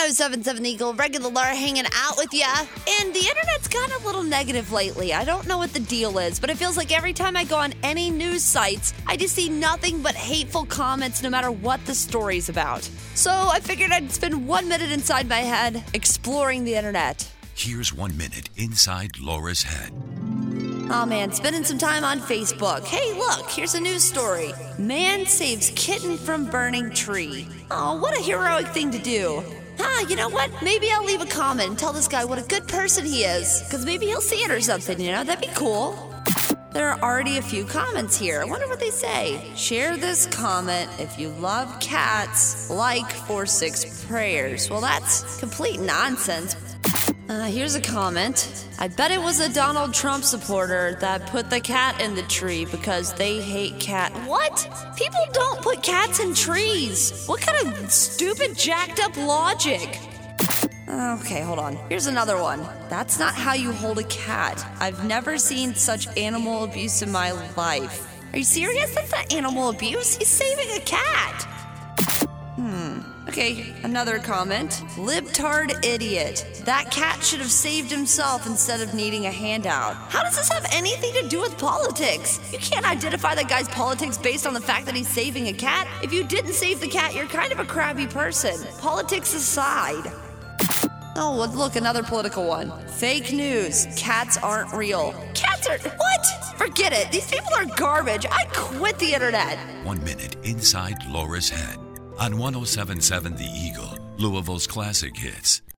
1077 Eagle, regular Laura hanging out with ya. And the internet's gotten a little negative lately. I don't know what the deal is, but it feels like every time I go on any news sites, I just see nothing but hateful comments no matter what the story's about. So I figured I'd spend 1 minute inside my head exploring the internet. Here's 1 minute inside Laura's head. Oh man, spending some time on Facebook. Hey, look, here's a news story. Man saves kitten from burning tree. Oh, what a heroic thing to do. You know what? Maybe I'll leave a comment and tell this guy what a good person he is. Because maybe he'll see it or something, That'd be cool. There are already a few comments here. I wonder what they say. Share this comment if you love cats, like 46 prayers. Well, that's complete nonsense. Here's a comment. I bet it was a Donald Trump supporter that put the cat in the tree because they hate cat. What? People don't put cats in trees. What kind of stupid, jacked up logic? Okay, hold on. Here's another one. That's not how you hold a cat. I've never seen such animal abuse in my life. Are you serious? That's not animal abuse. He's saving a cat. Okay, another comment. Libtard idiot. That cat should have saved himself instead of needing a handout. How does this have anything to do with politics? You can't identify that guy's politics based on the fact that he's saving a cat. If you didn't save the cat, you're kind of a crappy person. Politics aside. Oh, look, another political one. Fake news. Cats aren't real. Cats are... What? Forget it. These people are garbage. I quit the internet. 1 minute inside Laura's head on 1077 The Eagle, Louisville's classic hits.